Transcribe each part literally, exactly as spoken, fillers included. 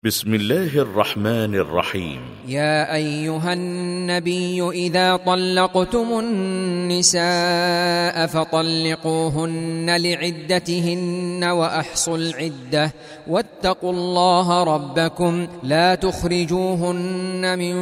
بسم الله الرحمن الرحيم. يا أيها النبي إذا طلقتم النساء فطلقوهن لعدتهن وأحصوا العدة واتقوا الله ربكم لا تخرجوهن من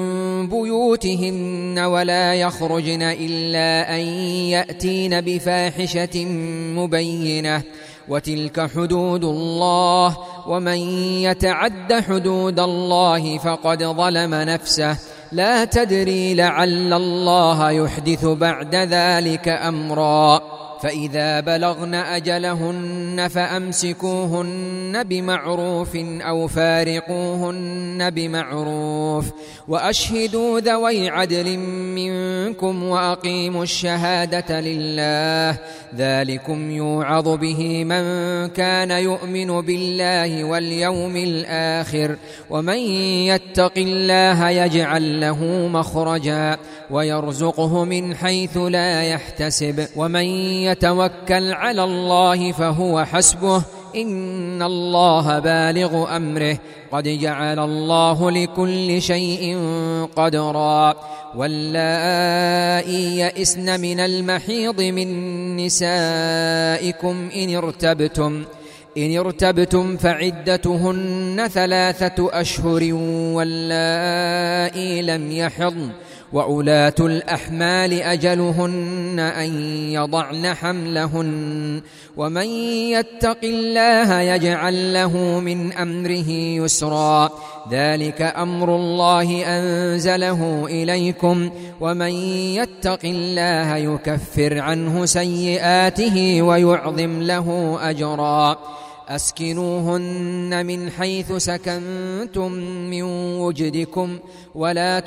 بيوتهن ولا يخرجن إلا أن يأتين بفاحشة مبينة وتلك حدود الله ومن يتعد حدود الله فقد ظلم نفسه لا تدري لعل الله يحدث بعد ذلك أمرا فإذا بلغن أجلهن فأمسكوهن بمعروف أو فارقوهن بمعروف وأشهدوا ذوي عدل منكم وأقيموا الشهادة لله ذلكم يوعظ به من كان يؤمن بالله واليوم الآخر ومن يتق الله يجعل له مخرجا ويرزقه من حيث لا يحتسب ومن يتوكل على الله فهو حسبه إن الله بالغ أمره قد جعل الله لكل شيء قدرا واللائي يئسن من المحيض من نسائكم إن ارتبتم إن ارتبتم فعدتهن ثلاثة أشهر واللائي لم يحضن وأولاة الأحمال أجلهن أن يضعن حملهن ومن يتق الله يجعل له من أمره يسرا ذلك أمر الله أنزله إليكم ومن يتق الله يكفر عنه سيئاته ويعظم له أجرا أسكنوهن من حيث سكنتم من وجدكم ولا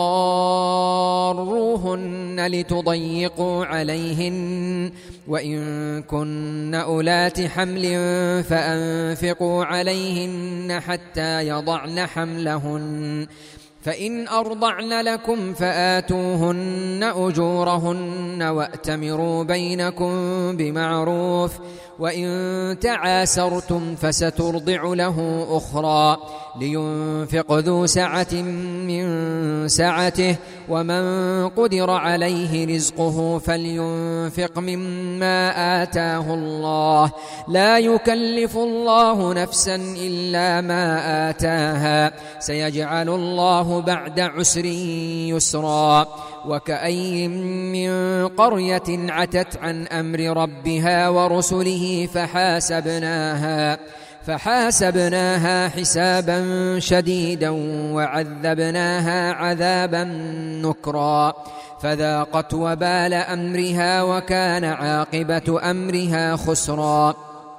تضاروهن لتضيقوا عليهن وإن كن أولات حمل فأنفقوا عليهن حتى يضعن حملهن فإن أرضعن لكم فآتوهن أجورهن وأتمروا بينكم بمعروف وإن تعاسرتم فسترضع له أخرى لينفق ذو سعة من سعته ومن قدر عليه رزقه فلينفق مما آتاه الله لا يكلف الله نفسا إلا ما آتاها سيجعل الله بعد عسر يسرا وكأي من قرية عتت عن أمر ربها ورسله فحاسبناها فحاسبناها حسابا شديدا وعذبناها عذابا نكرا فذاقت وبال أمرها وكان عاقبة أمرها خسرا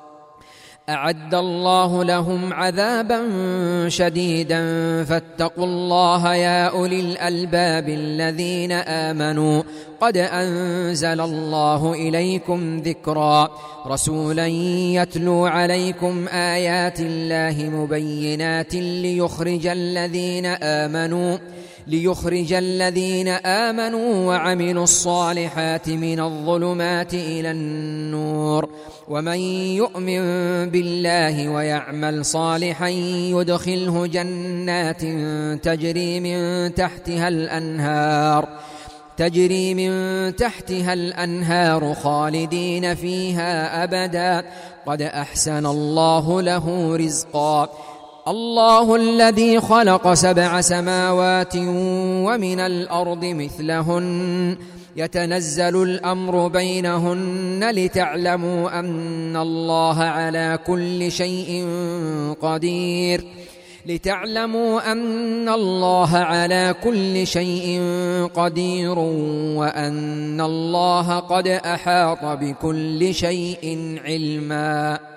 أعد الله لهم عذابا شديدا فاتقوا الله يا أولي الألباب الذين آمنوا قد أنزل الله إليكم ذكرا رسولا يتلو عليكم آيات الله مبينات ليخرج الذين آمنوا ليخرج الذين آمنوا وعملوا الصالحات من الظلمات إلى النور ومن يؤمن بالله ويعمل صالحا يدخله جنات تجري من تحتها الأنهار تجري من تحتها الأنهار خالدين فيها أبدا قد أحسن الله له رزقا الله الذي خلق سبع سماوات ومن الأرض مثلهن يتنزل الأمر بينهن لتعلموا أن الله على كل شيء قدير لتعلموا أن الله على كل شيء قدير وأن الله قد أحاط بكل شيء علما.